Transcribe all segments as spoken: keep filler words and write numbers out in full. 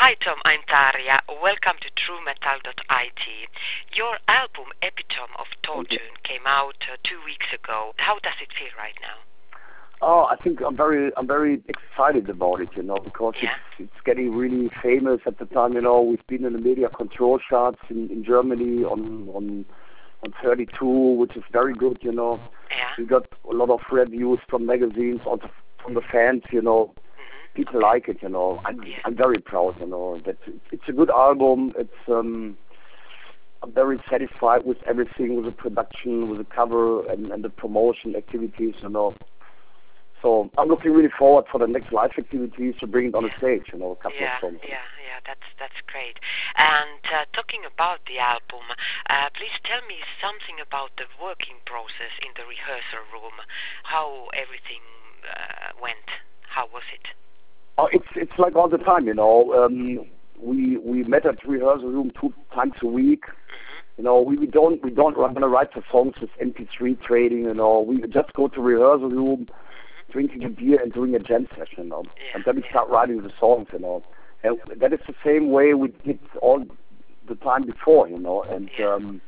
Hi Tom, I'm Tarja. Welcome to true metal dot I T. Your album Epitome of Tortune came out uh, two weeks ago. How does it feel right now? Oh, I think I'm very, I'm very excited about it, you know, because Yeah. it's it's getting really famous at the time. You know, we've been in the media control charts in, in Germany on on on thirty-two, which is very good, you know. Yeah. We got a lot of reviews from magazines, also from the fans, you know. People like it, you know. I'm Yeah. I'm very proud, you know. That it's a good album. It's um. I'm very satisfied with everything, with the production, with the cover, and, and the promotion activities, you know. So I'm looking really forward for the next live activities to bring it on the stage, you know, a couple Yeah, of songs. yeah, yeah, that's that's great. And uh, talking about the album, uh, please tell me something about the working process in the rehearsal room, how everything uh, went. How was it? Oh, it's it's like all the time, you know. Um, we we met at rehearsal room two times a week. Mm-hmm. You know, we, we don't we don't want to write the songs with M P three trading, you know. We just go to rehearsal room, drinking a beer and doing a jam session, you know. Yeah, And then we yeah. start writing the songs, you know. And that is the same way we did all the time before, you know. And Yeah. um,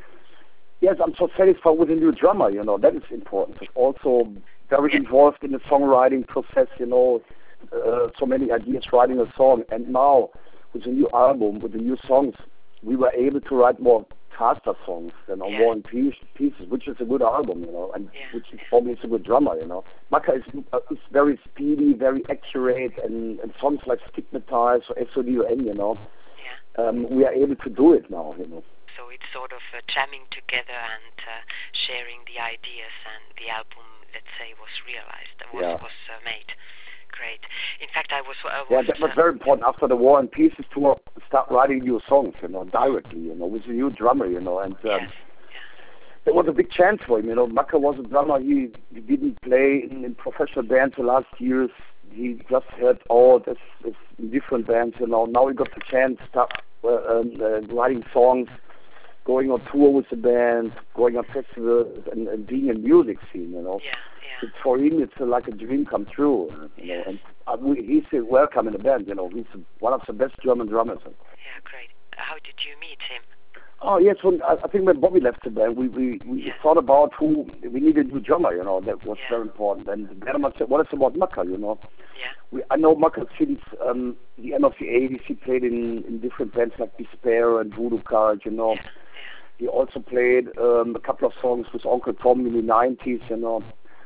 yes, I'm so satisfied with the new drummer, you know. That is important. Also very Yeah. involved in the songwriting process, you know. Uh, so many ideas writing a song. And now with the new album, with the new songs, we were able to write more faster songs, you know, Yeah. more in piece, pieces, which is a good album, you know, and Yeah, which is yeah. probably is a good drummer, you know. Maka is, uh, is very speedy, very accurate, and, and songs like Stigmatize or S O D O N, you know, Yeah. um, we are able to do it now, you know. So it's sort of uh, jamming together and uh, sharing the ideas, and the album, let's say, was realized, was Yeah. was uh, made. Great. In fact, I was. Uh, Yeah, was that was uh, very important after the War and Peace is to start writing new songs, you know, directly, you know, with a new drummer, you know, and um, yes. it was a big chance for him, you know. Maka was a drummer. He, he didn't play in, in professional bands the last years. He just heard all this, this in different bands, you know. Now he got the chance to start uh, um, uh, writing songs, going on tour with the band, going on festivals, and, and being in music scene, you know. Yeah. Yeah. It's, for him, it's uh, like a dream come true, you know. Yes. And uh, we, he's uh, welcome in the band, you know. He's one of the best German drummers. Yeah. Great. How did you meet him? Oh yes, when, I I think when Bobby left the band, we we, we Yeah. thought about who we needed a new drummer. You know, that was Yeah. very important. And Berman said, "What is about Maka?" You know, Yeah. we, I know Maka since um, the end of the eighties. He played in, in different bands like Despair and Voodoo Card. You know, Yeah. he also played um, a couple of songs with Uncle Tom in the nineties. You know,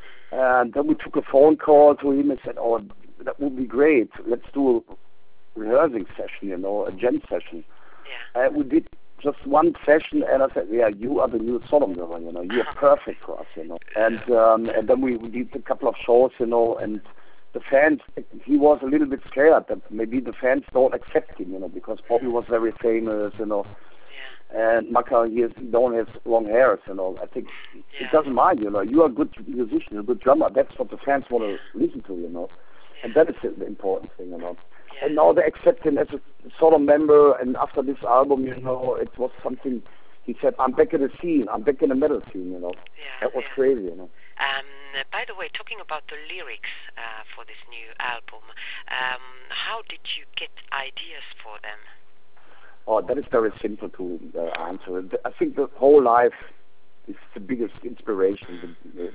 and then we took a phone call to him and said, "Oh, that would be great. Let's do a rehearsing session. You know, a jam session." Yeah. And we did just one session, and I said, "Yeah, you are the new Sodom drummer, you know. You are perfect for us, you know." And um, and then we, we did a couple of shows, you know, and the fans. He was a little bit scared that maybe the fans don't accept him, you know, because Bobby was very famous, you know, Yeah. and Maka he, has, he don't have long hairs, you know. I think Yeah. it doesn't mind, you know. You are a good musician, a good drummer. That's what the fans want to listen to, you know, and that is the important thing, you know. Yeah. And now they accept him as a sort of member, and after this album, you know, it was something, he said, "I'm back in the scene, I'm back in the metal scene," you know. Yeah. That was Yeah. crazy, you know. Um, by the way, talking about the lyrics uh, for this new album, um, how did you get ideas for them? Oh, that is very simple to uh, answer. I think the whole life is the biggest inspiration.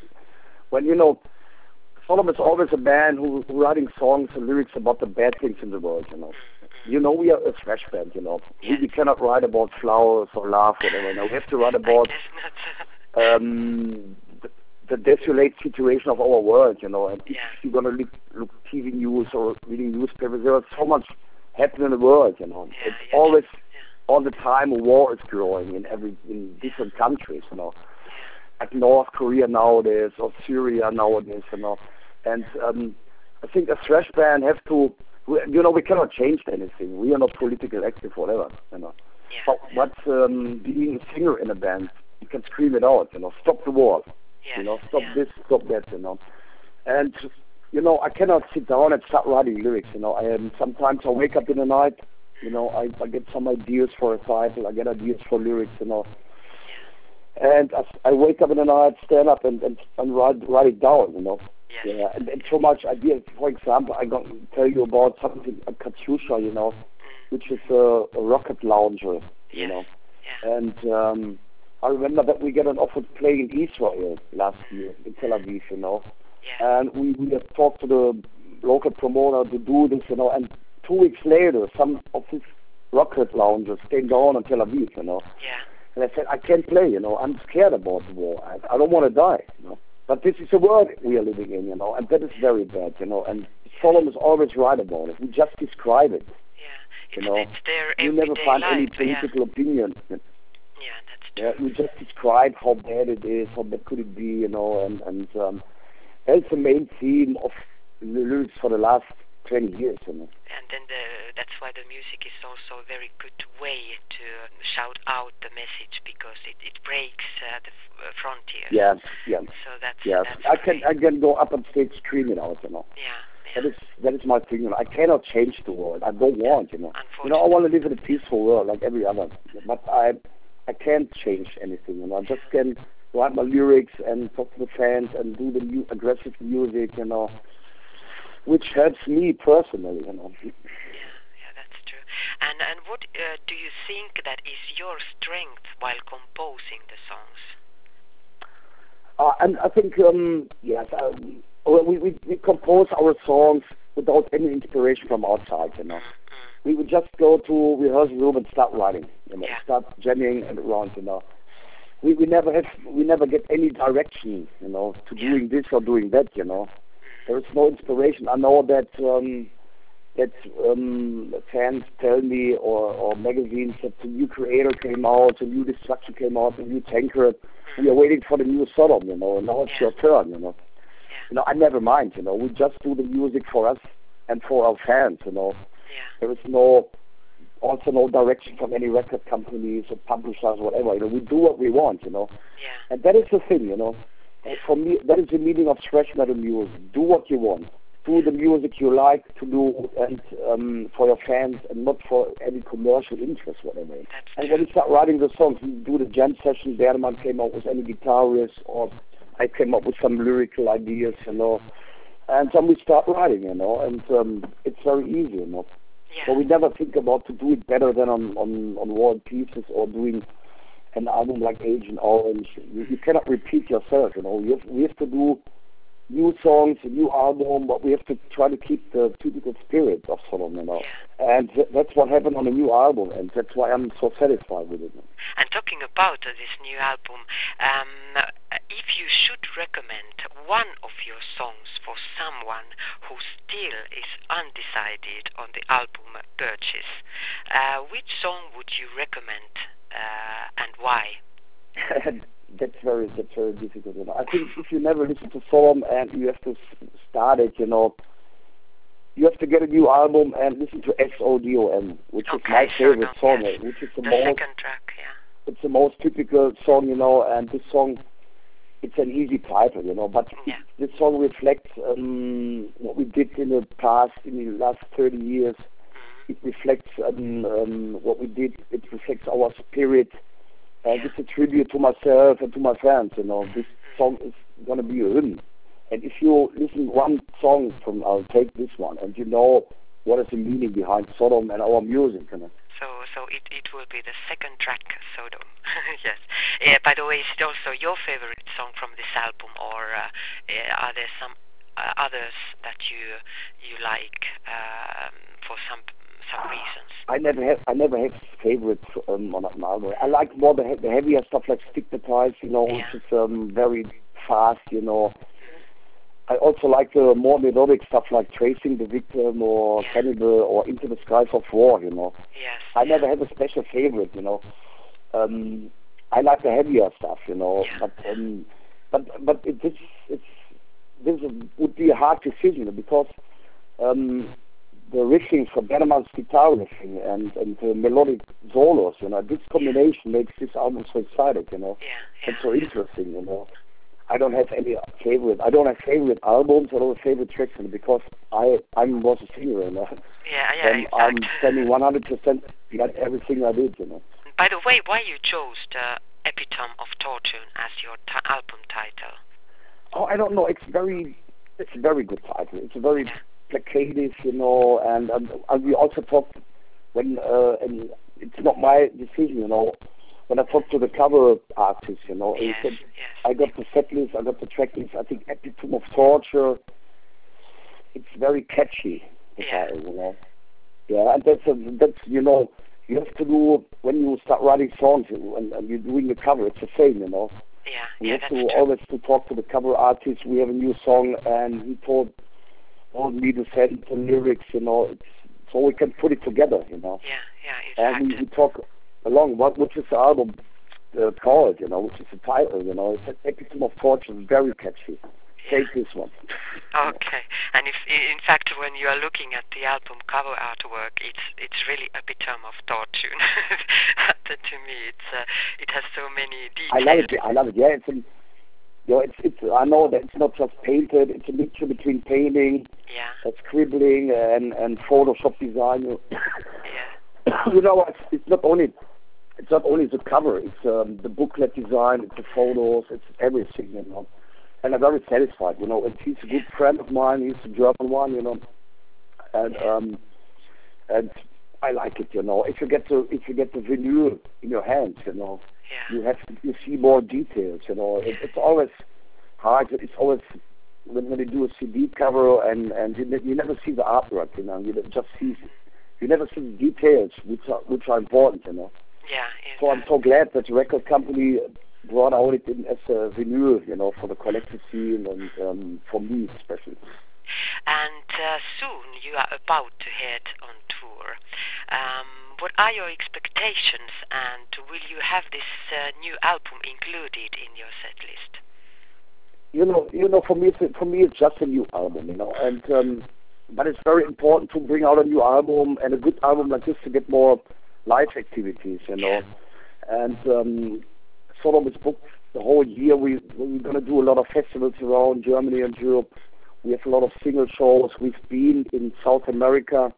When, you know, Sodom is always a band who, who writing songs and lyrics about the bad things in the world, you know. You know, we are a thrash band, you know. Yes. We, we cannot write about flowers or love, whatever. No, we have to write about I guess not. um, the, the desolate situation of our world, you know. And Yeah. if you're going to look, look T V news or reading newspapers, there is so much happening in the world, you know. Yeah, It's yeah, always, yeah. all the time, a war is growing in every in different countries, you know. Like North Korea nowadays, or Syria nowadays, you know. And um, I think a thrash band have to, we, you know, we cannot change anything. We are not political active, whatever, you know. Yeah. But, but um, being a singer in a band, you can scream it out, you know, stop the war, Yes. you know, stop Yeah. this, stop that, you know. And, you know, I cannot sit down and start writing lyrics, you know. I am, sometimes I wake up in the night, you know, I, I get some ideas for a title, I get ideas for lyrics, you know. And I, I wake up in the night, stand up and, and, and write, write it down, you know. Yes. Yeah, and, and so much ideas. For example, I'm going to tell you about something, a Katyusha, you know. which is a, a rocket launcher, you yes. know. Yeah. And um, I remember that we got an offer to play in Israel last year, in Tel Aviv, you know. Yeah. And we, we have talked to the local promoter to do this, you know, and two weeks later, some of his rocket launchers came down in Tel Aviv, you know. Yeah. And I said, I can't play, you know, I'm scared about the war. I, I don't want to die, you know. But this is the world we are living in, you know, and that is very bad, you know. And Solomon is always right about it. We just describe it, Yeah. It's, you know. it's their You everyday never find life. any political yeah. opinion. Yeah, that's true. Yeah, you just describe how bad it is, how bad could it be, you know, and, and um, that's the main theme of the lyrics for the last twenty years, you know. And then the, that's why the music is also a very good way to shout out the message, because it, it breaks uh, the f- uh, frontiers. Yeah, yeah. So that's, yeah. that's I can great. I can go up on stage screaming out, you know. Yeah, yeah. That is that is my thing, you know. I cannot change the world. I don't want, you know. You know, I Unfortunately. want to live in a peaceful world like every other. But I I can't change anything, you know. I just can write my lyrics and talk to the fans and do the new aggressive music, you know, which helps me personally, you know. Yeah, yeah, that's true. And and what uh, do you think that is your strength while composing the songs? Uh, and I think, um, yes, um, we, we, we compose our songs without any inspiration from outside, you know. Mm-hmm. We would just go to rehearsal room and start writing, you know, Yeah. start jamming and around, you know. We, we never have, we never get any direction, you know, to Yeah. doing this or doing that, you know. There is no inspiration. I know that um, that um, fans tell me, or, or magazines, that the new Creator came out, the new Destruction came out, the new Tankard. We are waiting for the new Sodom, you know, and now it's Yeah. your turn, you know. Yeah. You know, I never mind, you know. We just do the music for us and for our fans, you know. Yeah. There is no, also no direction from any record companies or publishers, whatever. You know, we do what we want, you know. Yeah. And that is the thing, you know. And for me, that is the meaning of thrash metal music. Do what you want. Do the music you like to do, and um, for your fans, and not for any commercial interest, whatever. That's And true. when we start writing the songs, we do the jam session. Bernemann came up with any guitarist, or I came up with some lyrical ideas, you know. And then we start writing, you know. And um, it's very easy, you know. Yeah. So we never think about to do it better than on on on War and Pieces, or doing an album like Agent Orange. You, you cannot repeat yourself, you know. We have, we have to do new songs, a new album, but we have to try to keep the typical spirit of Sodom, you know. Yeah. And th- that's what happened on the new album, and that's why I'm so satisfied with it. And talking about uh, this new album, um, uh, if you should recommend one of your songs for someone who still is undecided on the album purchase, uh, which song would you recommend uh, and why? That's very that's very difficult, you know. I think if you never listen to Sodom and you have to s- start it, you know, you have to get a new album and listen to S O D O M, which is Okay, my favorite Sodom, song, yes. which is the, The most second track, yeah. it's the most typical song, you know, and this song, it's an easy title, you know, but Yeah. this song reflects um, what we did in the past, in the last thirty years. Mm-hmm. It reflects um, um, what we did. It reflects our spirit. Uh, Yeah. It's a tribute to myself and to my fans, you know. This song is going to be a hymn. And if you listen one song from, I'll take this one, and you know what is the meaning behind Sodom and our music, you know. So, so it, it will be the second track, Sodom. Yes. Yeah, by the way, is it also your favorite song from this album, or uh, uh, are there some uh, others that you you like um, for some some reasons? I never have I never have favorites um, on an album. I like more the, he- the heavier stuff like Stigmatized, you know, Yeah. which is um, very fast, you know. I also like the more melodic stuff like Tracing the Victim or Yeah. Cannibal or Into the Skies of War, you know. Yes. I yeah. never have a special favorite, you know. Um, I like the heavier stuff, you know, Yeah. but um, but but it, this it's this is- would be a hard decision because um, the riffing for Bernemann's guitar riffing and and the melodic solos, you know, this combination makes this album so exciting, you know, Yeah. and Yeah. so interesting, you know. I don't have any favorite. I don't have favorite albums. I don't have favorite tracks, you know, because I I was a singer, you know, Yeah. Yeah. and In I'm fact. standing one hundred percent behind everything I did, you know. By the way, why you chose the Epitome of Torture as your t- album title? Oh, I don't know. It's very, it's a very good title. It's a very Yeah. placative, you know, and, and, and we also talked when uh, and it's not my decision, you know. When I talked to the cover artist, you know, yes, he said, yes. I got the set list, I got the track list, I think Epitome of Torture, it's very catchy, the Yeah. title, you know. Yeah, and that's, a, that's, you know, you have to do, when you start writing songs and, and you're doing the cover, it's the same, you know. Yeah, We yeah, have that's to true. always to talk to the cover artist, we have a new song, and he told, told me to send the lyrics, you know, it's, so we can put it together, you know. Yeah, yeah, in And we, fact. we talk along, what, which is the album uh, called, you know, which is the title, you know. It's an Epitome of Torture, very catchy. Yeah. Take this one. Okay, and if, in fact, when you are looking at the album cover artwork, it's it's really epitome of torture. To me, it's uh, it has so many details. I love it. I love it. Yeah, it's, a, you know, it's it's. I know that it's not just painted. It's a mixture between painting, Yeah. uh, scribbling, and and Photoshop design. You know, Yeah. you know it's, it's not only it's not only the cover. It's um, the booklet design. It's the photos. It's everything. You know. And I'm very satisfied, you know. And he's a good friend of mine. He's a German one, you know. And um, and I like it, you know. If you get the if you get the vinyl in your hands, you know, Yeah. you have to, you see more details, you know. It, it's always hard. It's always when, when you do a C D cover and and you, you never see the artwork, you know. You just see you never see the details, which are which are important, you know. Yeah. So I'm so glad that the record company brought out it in as a vinyl, you know, for the collector scene and um, for me especially. And uh, soon you are about to head on tour. Um, what are your expectations, and will you have this uh, new album included in your set list? You know, you know, for me, it's, for me, it's just a new album, you know, and um, but it's very important to bring out a new album and a good album like this to get more live activities, you know, Yeah. and. Um, Sodom is booked the whole year. We, we're going to do a lot of festivals around Germany and Europe. We have a lot of single shows. We've been in South America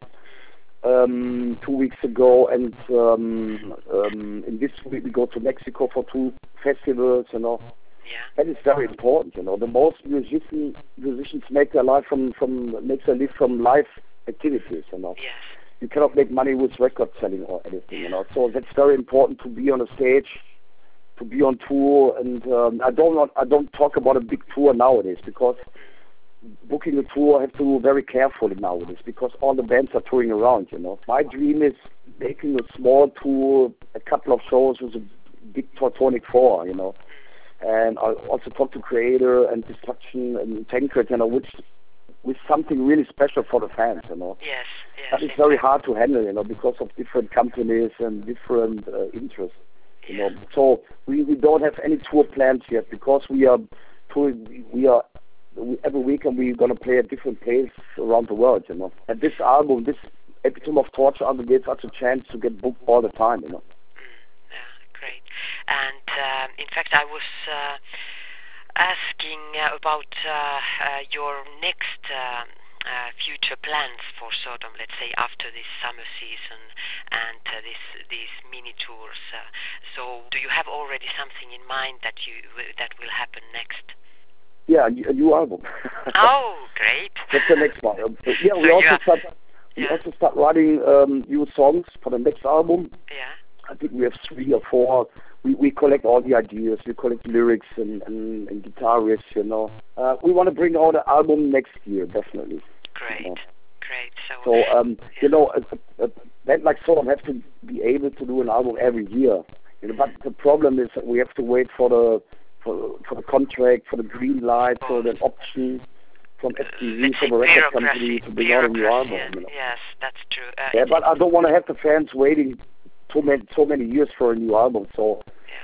um, two weeks ago, and um, um, in this week we go to Mexico for two festivals, you know. Yeah. That is very important, you know. The most musicians musicians make their life from, from make their live from live activities, you know. Yes. You cannot make money with record selling or anything, you know. So that's very important to be on a stage, to be on tour, and um, I don't want, I don't talk about a big tour nowadays, because booking a tour I have to do very carefully nowadays, because all the bands are touring around, you know. My dream is making a small tour, a couple of shows with a big Teutonic Four, you know. And I also talk to Creator and Destruction and Tancred, you know, which with something really special for the fans, you know. Yes, yes. But it's very hard to handle, you know, because of different companies and different uh, interests. You know, so we, we don't have any tour plans yet, because we are touring, we are we, every weekend we're gonna play at different places around the world, you know. And this album, this Epitome of Torture album, gives us a chance to get booked all the time, you know. Mm, yeah, great. And um, in fact, I was uh, asking uh, about uh, uh, your next. Um, Uh, future plans for Sodom, let's say after this summer season and uh, this these mini tours. Uh, so, do you have already something in mind that you that will happen next? Yeah, a new album. Oh, great! That's the next one. Uh, yeah, so we also are, start. yeah. We also start writing um, new songs for the next album. Yeah. I think we have three or four. We we collect all the ideas. We collect lyrics and and, and guitar riffs. You know, uh, we want to bring out the album next year, definitely. Great, you know. great. So, so um, yeah. you know, a, a band like Sodom have to be able to do an album every year. You know, but the problem is that we have to wait for the for for the contract, for the green light, for the option from S T V, uh, from the record company to bring out a new album. Yes, you know. yes, that's true. Uh, yeah, but I don't want to have the fans waiting so many so many years for a new album. So.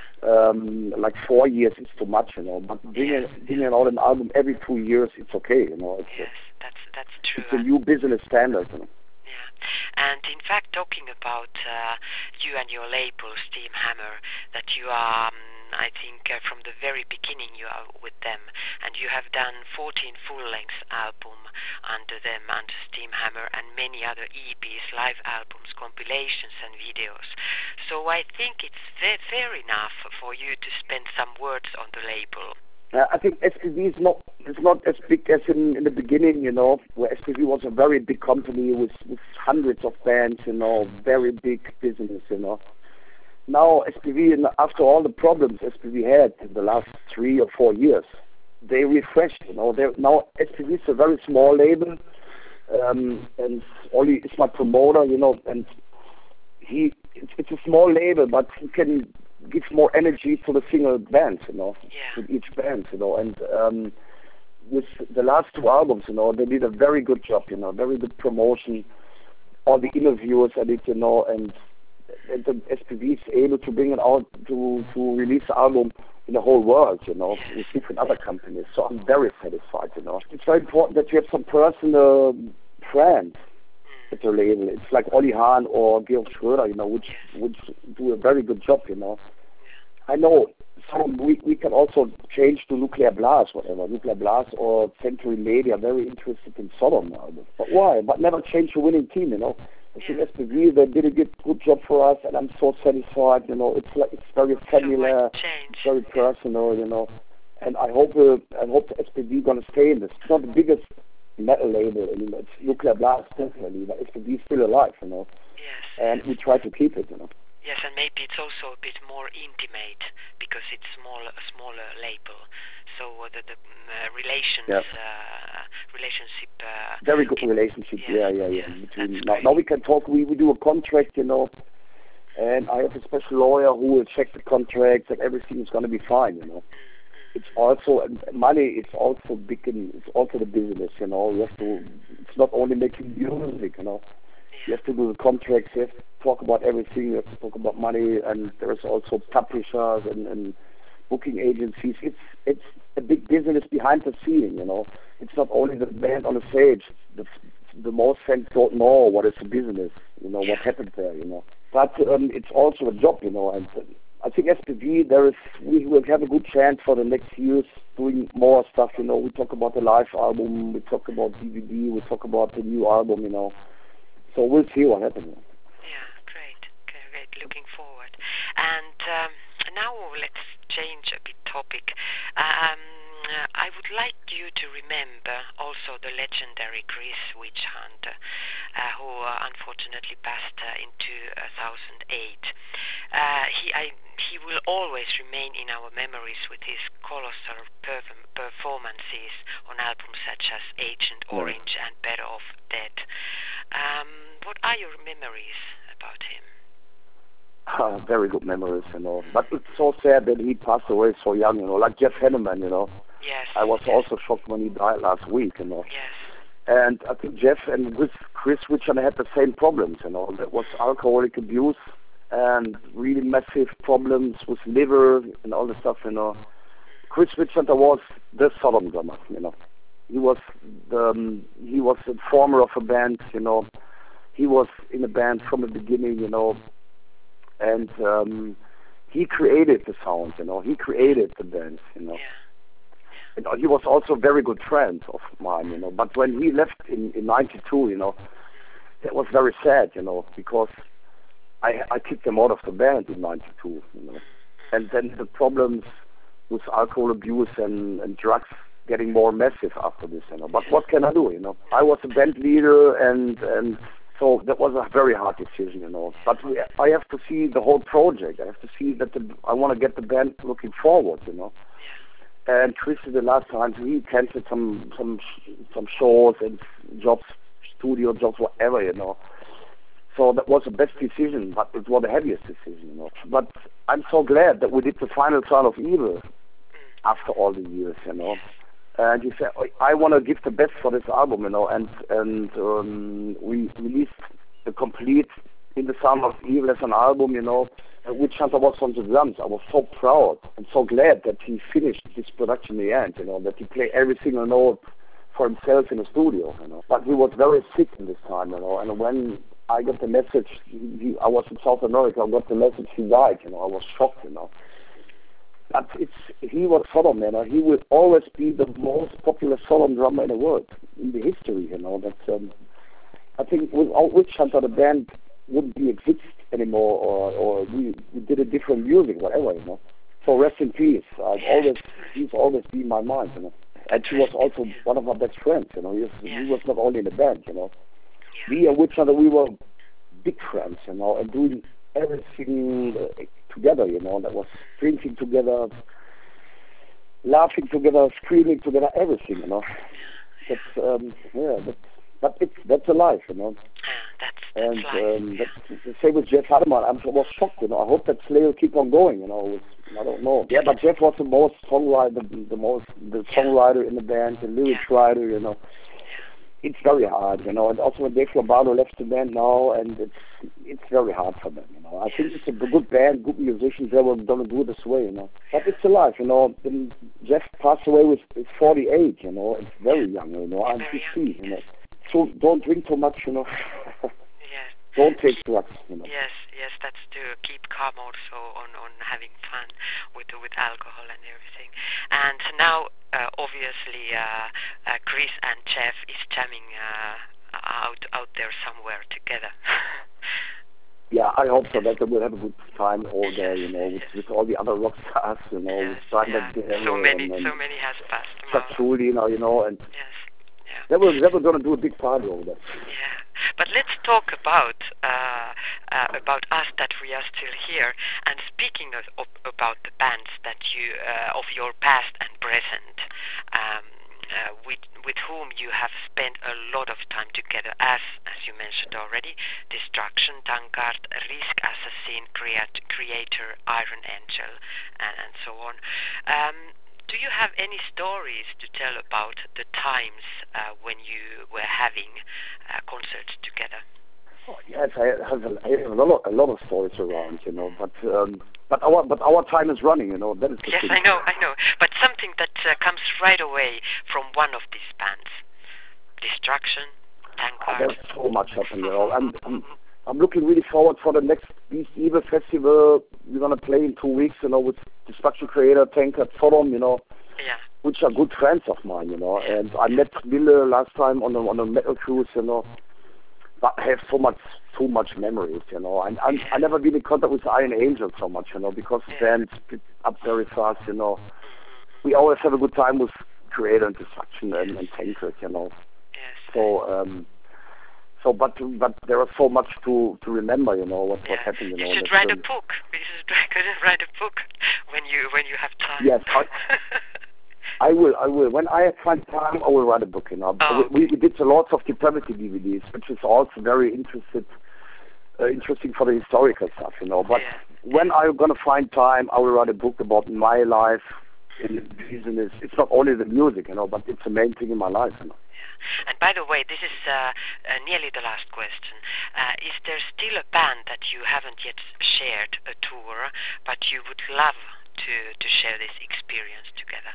Um, like four years is too much, you know. But bringing yes. bringing out an album every two years, it's okay, you know. It's yes, a, that's that's true. It's a new business standard, you know. Yeah, and in fact, talking about uh, you and your label, Steam Hammer, that you are, um, I think, uh, from the very beginning you are with them, and you have done fourteen full-length album under them, under Steam Hammer, and many other E Ps, live albums, compilations, and videos. So I think it's fair, fair enough for you to spend some words on the label. Uh, I think S P V is not it's not as big as in, in the beginning, you know, where S P V was a very big company with, with hundreds of bands, you know, very big business, you know. Now S P V, after all the problems S P V had in the last three or four years, they refreshed, you know. They're, now S P V is a very small label, um, and Ollie is my promoter, you know, and he it's, it's a small label, but he can give more energy to the single bands, you know, yeah. to each band, you know, and um, with the last two albums, you know, they did a very good job, you know, very good promotion, all the interviews I did, you know, and, and the S P V is able to bring it out to, to release the album in the whole world, you know, with different other companies, so I'm very satisfied, you know. It's very important that you have some personal friends at the label. It's like Olli Hahn or Georg Schröder, you know, which which do a very good job, you know. I know some we, we can also change to Nuclear Blast, whatever. Nuclear Blast or Century Media are very interested in Sodom album. But why? But never change a winning team, you know. I think S P V, they did a good, good job for us, and I'm so satisfied, you know. It's like it's very familiar, it's very personal, you know. And I hope uh, I hope the S P V gonna stay in this. It's not the biggest metal label anymore. It's Nuclear Blast definitely, but S P V is still alive, you know. Yes. And we try to keep it, you know. Yes, and maybe it's also a bit more intimate because it's small, a smaller label. So uh, the, the uh, relations, yeah. uh, relationship. Uh, Very good in, relationship. Yes, yeah, yeah, yeah. yes, Between now, now we can talk. We we do a contract, you know. And I have a special lawyer who will check the contract that everything is going to be fine, you know. It's also money. It's also big. In, it's also the business, you know. You have to. It's not only making music, you know. You have to do the contracts. You have to talk about everything. You have to talk about money, and there is also publishers and, and booking agencies. It's it's a big business behind the scene, you know. It's not only the band on the stage. The, the most fans don't know what is the business, you know, what happened there, you know. But um, it's also a job, you know, and uh, I think S P V, there is, we will have a good chance for the next years doing more stuff, you know. We talk about the live album, we talk about D V D, we talk about the new album, you know. So we'll see what happens. Yeah, great, great, looking forward. And um, now let's change a bit topic. Um, I would like you to remember also the legendary Chris Witchhunter, uh, who uh, unfortunately passed uh, in two thousand eight. Uh, he, I, he will always remain in our memories with his colossal perf- performances on albums such as Agent Orange and Better Off Dead. Um, what are your memories about him? Uh, very good memories, you know. But it's so sad that he passed away so young, you know, like Jeff Hanneman, you know. Yes. I was yes. also shocked when he died last week, you know. Yes. And I think Jeff and with Chris Witchhunter had the same problems, you know. There was alcoholic abuse and really massive problems with liver and all the stuff, you know. Chris Witchhunter was the Sodom drummer, you know. He was the um, he was a former of a band, you know. He was in a band from the beginning, you know. And um, he created the sound, you know. He created the band, you know. Yeah. You know, he was also a very good friend of mine, you know. But when he left in in ninety-two, you know, that was very sad, you know, because I I kicked him out of the band in ninety-two, you know. And then the problems with alcohol abuse and, and drugs getting more massive after this, you know. But what can I do, you know? I was a band leader, and and so that was a very hard decision, you know. But we, I have to see the whole project. I have to see that the, I want to get the band looking forward, you know. And Chris, the last time, he canceled some some some shows and jobs, studio jobs, whatever, you know. So that was the best decision, but it was the heaviest decision, you know. But I'm so glad that we did the final Son of Evil after all the years, you know. And he said, I want to give the best for this album, you know, and and um, we released the complete In the Son of Evil as an album, you know, Witchhunter was on the drums. I was so proud and so glad that he finished this production in the end, you know, that he played every single note for himself in the studio, you know. But he was very sick in this time, you know, and when I got the message, he, he, I was in South America, I got the message he died, you know, I was shocked, you know. But it's, he was Sodom, you know. He will always be the most popular Sodom drummer in the world, in the history, you know. That um, I think without Witchhunter, the band wouldn't be exist anymore, or, or we, we did a different music, whatever, you know. So rest in peace. I've always, he's always been in my mind, you know. And he was also one of my best friends, you know. He was, yes. he was not only in the band, you know. Yeah. We and each other, we were big friends, you know, and doing everything uh, together, you know. That was drinking together, laughing together, screaming together, everything, you know. That's, um, yeah, that's, but it's, that's a life, you know. Uh, that's, that's and life, um, yeah. that's the same with Jeff Hardeman. I was shocked, you know. I hope that Slayer will keep on going, you know. I don't know. Yeah, but Jeff was the most songwriter, the, the most, the yeah. songwriter in the band, the lyrics yeah. writer, you know. It's very hard, you know. And also when Dave Lombardo left the band now, and it's it's very hard for them, you know. I yes. think it's a good band, good musicians. They were gonna do it this way, you know. But it's alive, you know. Then Jeff passed away with forty-eight, you know. It's very young, you know. I'm fifty, you know. So don't drink too much, you know. yes. Don't take drugs, you know. Yes, yes, that's to keep calm also on, on having fun with with alcohol and everything. And now, uh, obviously, uh, uh, Chris and Jeff is jamming uh, out out there somewhere together. Yeah, I hope so. That they will have a good time all yes, there, you know, with, yes. with all the other rock stars, you know, yes, with Simon yeah. Guerrero So many, and, and so many has passed Chuck now. Trudy, you know, you know, and yes, yeah. they were they were going to do a big party over there. Yeah, but let's talk about uh, uh, about us that we are still here. And speaking of, of about the bands that you uh, of your past and present, um, uh, with with whom you have spent a lot of time together, as as you mentioned already, Destruction, Tankard, Risk Assassin, Creat Creator, Iron Angel, and, and so on. Um, Do you have any stories to tell about the times uh, when you were having uh, concerts together? Oh, yes, I have, a, I have a lot of, a lot of stories around, you know, but um, but our but our time is running, you know. That is the yes, thing. I know, I know, but something that uh, comes right away from one of these bands, Destruction, Tankard. There's so much happening, you know. I'm, I'm I'm looking really forward for the next Beast Evil Festival. We're gonna play in two weeks, you know, with Destruction Creator, Tankard, Sodom, you know. Yeah. Which are good friends of mine, you know. And I met Wille last time on a, on a metal cruise, you know. But I have so much, too much memories, you know. And I, I never been in contact with Iron Angel so much, you know, because the band split up very fast, you know. We always have a good time with Creator and Destruction and, and Tankard, you know. Yes. So, um, so, but but there is so much to, to remember, you know, what yeah. what happened, you know. You should write a book. You should write a book when you when you have time. Yes. I, I will, I will. When I find time, I will write a book, you know. Oh, we, we did a lot of Depravity D V Ds, which is also very interested, uh, interesting for the historical stuff, you know. But yeah. when I'm going to find time, I will write a book about my life in the business. It's not only the music, you know, but it's the main thing in my life, you know. Yeah. And by the way, this is uh, uh, nearly the last question. Uh, is there still a band that you haven't yet shared a tour, but you would love to, to share this experience together?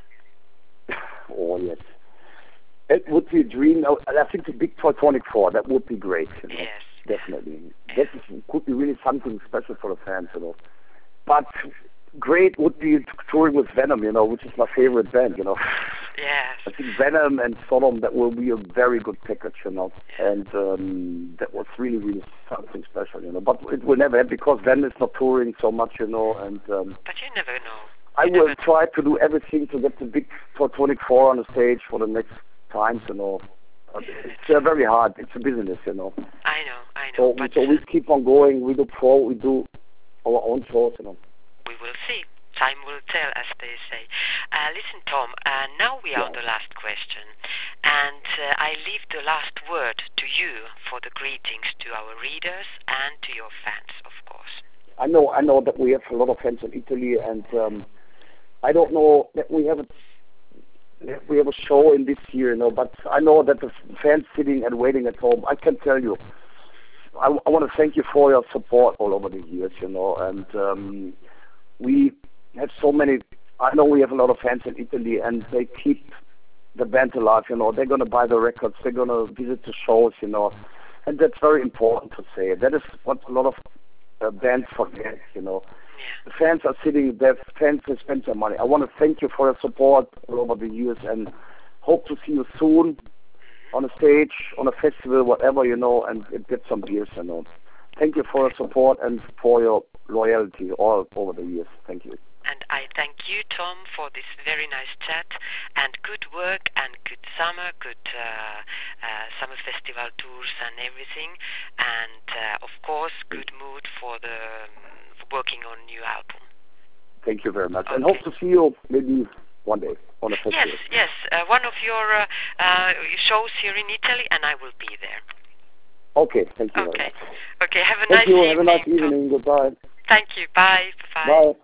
Oh, yes. It would be a dream. I think the big Teutonic Four, that would be great, you know. Yes. Definitely. Yeah. That is, could be really something special for the fans, you know. But great would be touring with Venom, you know, which is my favorite band, you know. Yes. I think Venom and Sodom, that will be a very good package, you know. And um, that was really, really something special, you know. But it will never happen because Venom is not touring so much, you know. And um, But you never know. I you will never try to do everything to get the big Teutonic Four on the stage for the next times, you know. But it's uh, very hard. It's a business, you know. I know, I know. So, but so we keep on going. We look forward. We do our own shows, you know. we will see. Time will tell, as they say. Uh, listen, Tom, uh, now we are Yeah. on the last question. And uh, I leave the last word to you for the greetings to our readers and to your fans, of course. I know, I know that we have a lot of fans in Italy, and um, I don't know that we have a that we have a show in this year, you know. But I know that the fans sitting and waiting at home. I can tell you, I, I want to thank you for your support all over the years, you know. And um, we have so many. I know we have a lot of fans in Italy, and they keep the band alive, you know. They're going to buy the records. They're going to visit the shows, you know. And that's very important to say. That is what a lot of uh, bands forget, you know. Yeah. The fans are sitting there. Fans have spent their money. I want to thank you for your support all over the years, and hope to see you soon on a stage, on a festival, whatever, you know, and get some beers, you know. Thank you for your support and for your loyalty all over the years. Thank you. And I thank you, Tom, for this very nice chat, and good work, and good summer, good uh, uh, summer festival tours and everything, and uh, of course, good mood for the um, for working on new album. Thank you very much, Okay. and hope to see you maybe one day on a festival. Yes, yes, uh, one of your uh, uh, shows here in Italy, and I will be there. Okay, thank you Okay, very much. okay, have a Thank nice you. evening. Have a nice evening. Goodbye. Thank you. Bye. Bye. Bye.